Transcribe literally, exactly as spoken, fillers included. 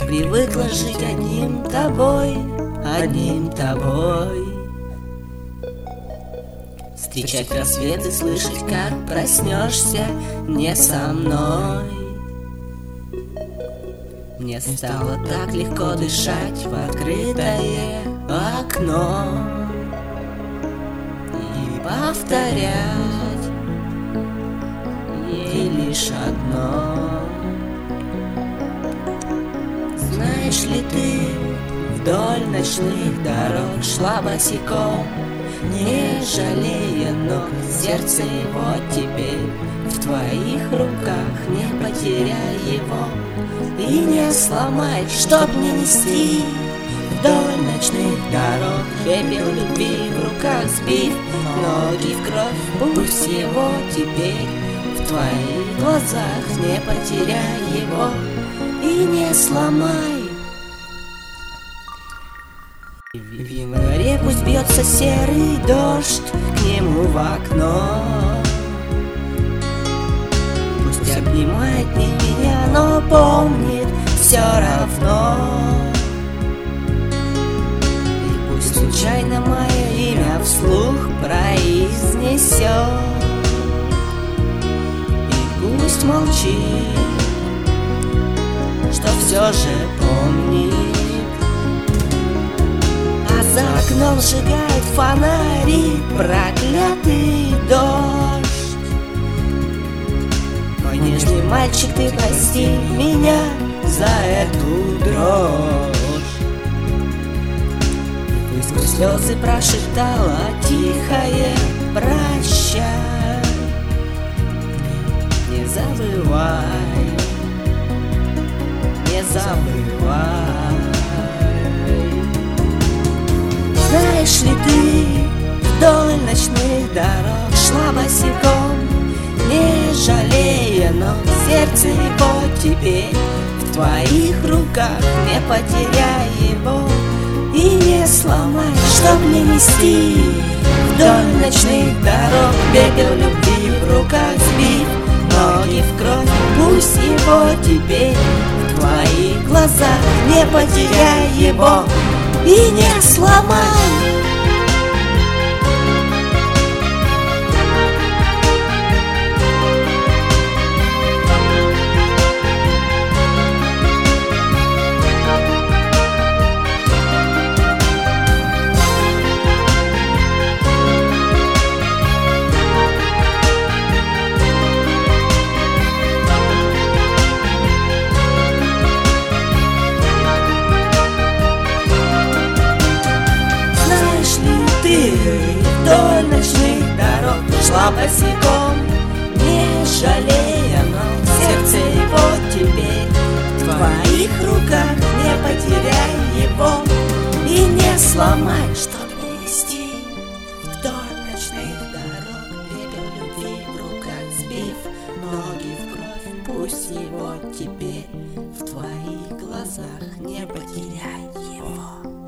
привыкла жить одним тобой, одним тобой. Встречать рассвет и слышать, как проснешься не со мной. Мне стало так легко дышать в открытое окно и повторять ей лишь одно. Знаешь ли ты, вдоль ночных дорог шла босиком, не жалея ног, сердце его теперь в твоих руках, не потеряй его и не сломай, чтоб не нести вдоль ночных дорог пепел любви в руках сбив, ноги в кровь, пусть его теперь в твоих глазах, не потеряй его и не сломай. В январе пусть бьется серый дождь к нему в окно, пусть обнимает не меня, но помнит все равно. И пусть случайно мое имя вслух произнесет, и пусть молчит, что все же помнит. За окном сжигает фонари проклятый дождь. Мой нежный мальчик, ты прости меня за эту дрожь. И пусть сквозь слезы прошептала тихое прощай. Не забывай, не забывай. Знаешь ли ты, вдоль ночных дорог шла босиком, не жалея ног, сердце его теперь в твоих руках, не потеряй его и не сломай, чтоб не нести вдоль ночных дорог пепел любви в руках сбив, ноги в кровь, пусть его теперь в твоих глазах, не потеряй его и не сломай. Вдоль ночных дорог шла босиком, не жалея ног, сердце его теперь в твоих руках, не потеряй его и не сломай, чтоб не нести вдоль ночных дорог пепел любви в руках сбив, ноги в кровь, пусть его теперь в твоих глазах, не потеряй его.